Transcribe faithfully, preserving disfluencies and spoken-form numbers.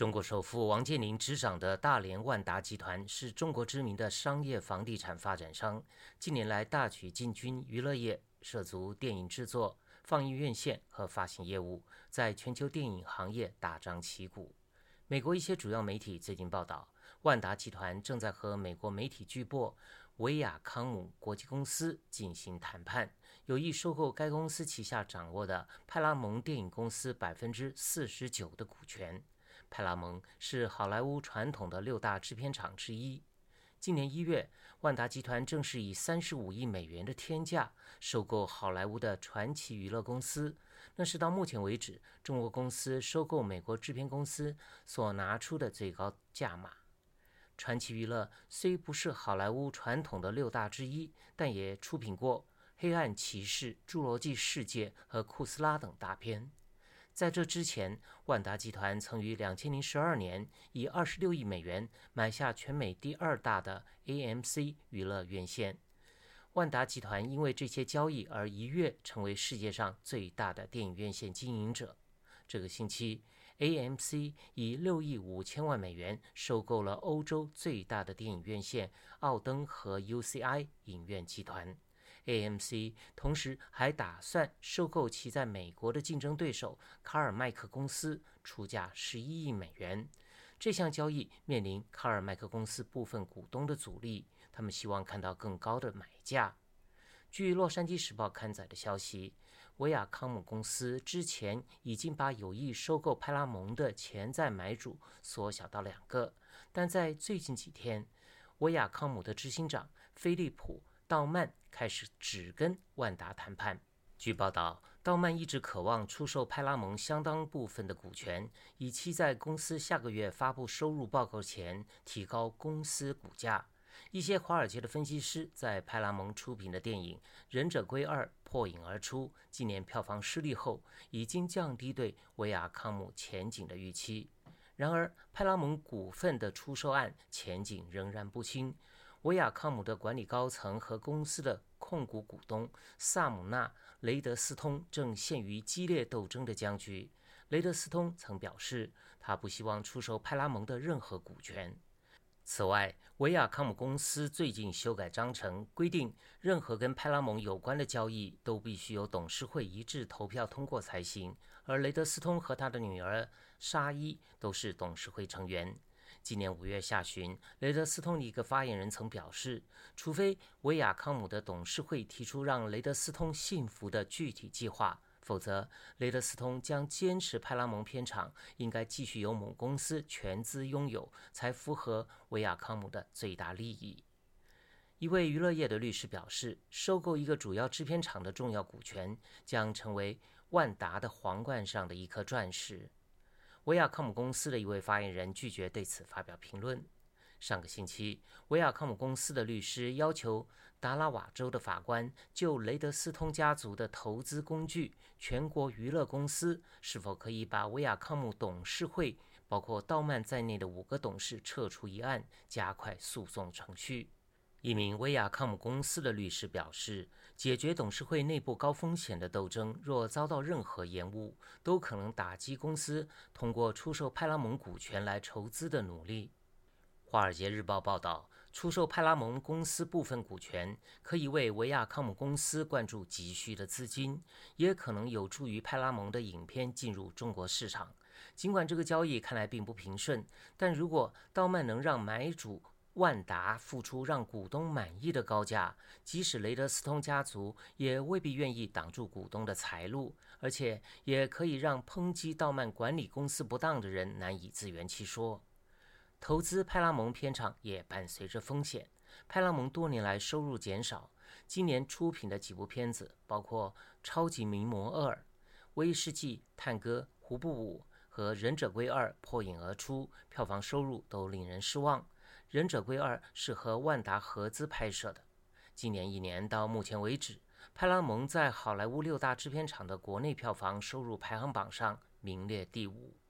中国首富王健林执掌的大连万达集团是中国知名的商业房地产发展商，近年来大举进军娱乐业，涉足电影制作、放映院线和发行业务，在全球电影行业大张旗鼓。美国一些主要媒体最近报道，万达集团正在和美国媒体巨擘维亚康姆国际公司进行谈判，有意收购该公司旗下掌握的派拉蒙电影公司百分之四十九的股权。派拉蒙是好莱坞传统的六大制片厂之一。今年一月，万达集团正式以三十五亿美元的天价收购好莱坞的传奇娱乐公司，那是到目前为止中国公司收购美国制片公司所拿出的最高价码。传奇娱乐虽不是好莱坞传统的六大之一，但也出品过《黑暗骑士》《侏罗纪世界》和《库斯拉》等大片。在这之前，万达集团曾于二零零二年以二十六亿美元买下全美第二大的 A M C 娱乐院线。万达集团因为这些交易而一跃成为世界上最大的电影院线经营者。这个星期 A M C 以六亿五千万美元收购了欧洲最大的电影院线奥登和 U C I 影院集团。A M C 同时还打算收购其在美国的竞争对手卡尔麦克公司，出价十一亿美元。这项交易面临卡尔麦克公司部分股东的阻力，他们希望看到更高的买价。据《洛杉矶时报》刊载的消息，维亚康姆公司之前已经把有意收购派拉蒙的潜在买主缩小到两个，但在最近几天，维亚康姆的执行长菲利普道曼开始只跟万达谈判。据报道，道曼一直渴望出售派拉蒙相当部分的股权，以期在公司下个月发布收入报告前提高公司股价。一些华尔街的分析师在派拉蒙出品的电影《忍者龟二》破影而出，今年票房失利后，已经降低对维亚康姆前景的预期。然而，派拉蒙股份的出售案前景仍然不清。维亚康姆的管理高层和公司的控股股东萨姆纳·雷德斯通正陷于激烈斗争的僵局。雷德斯通曾表示，他不希望出售派拉蒙的任何股权。此外，维亚康姆公司最近修改章程，规定任何跟派拉蒙有关的交易都必须由董事会一致投票通过才行，而雷德斯通和他的女儿沙伊都是董事会成员。今年五月下旬，雷德斯通的一个发言人曾表示，除非维亚康姆的董事会提出让雷德斯通信服的具体计划，否则雷德斯通将坚持派拉蒙片场应该继续由母公司全资拥有，才符合维亚康姆的最大利益。一位娱乐业的律师表示，收购一个主要制片厂的重要股权将成为万达的皇冠上的一颗钻石。维亚康姆公司的一位发言人拒绝对此发表评论。上个星期，维亚康姆公司的律师要求达拉瓦州的法官就雷德斯通家族的投资工具全国娱乐公司是否可以把维亚康姆董事会包括道曼在内的五个董事撤除一案，加快诉讼程序。一名维亚康姆公司的律师表示，解决董事会内部高风险的斗争若遭到任何延误，都可能打击公司通过出售派拉蒙股权来筹资的努力。《华尔街日报》报道，出售派拉蒙公司部分股权可以为维亚康姆公司灌注急需的资金，也可能有助于派拉蒙的影片进入中国市场。尽管这个交易看来并不平顺，但如果道曼能让买主万达付出让股东满意的高价，即使雷德斯通家族也未必愿意挡住股东的财路，而且也可以让抨击道曼管理公司不当的人难以自圆其说。投资派拉蒙片场也伴随着风险，派拉蒙多年来收入减少，今年出品的几部片子包括《超级名模二》、《威士忌探戈胡布舞》和《忍者龟二》破影而出，票房收入都令人失望。忍者龟二是和万达合资拍摄的。今年一年到目前为止，派拉蒙在好莱坞六大制片厂的国内票房收入排行榜上名列第五。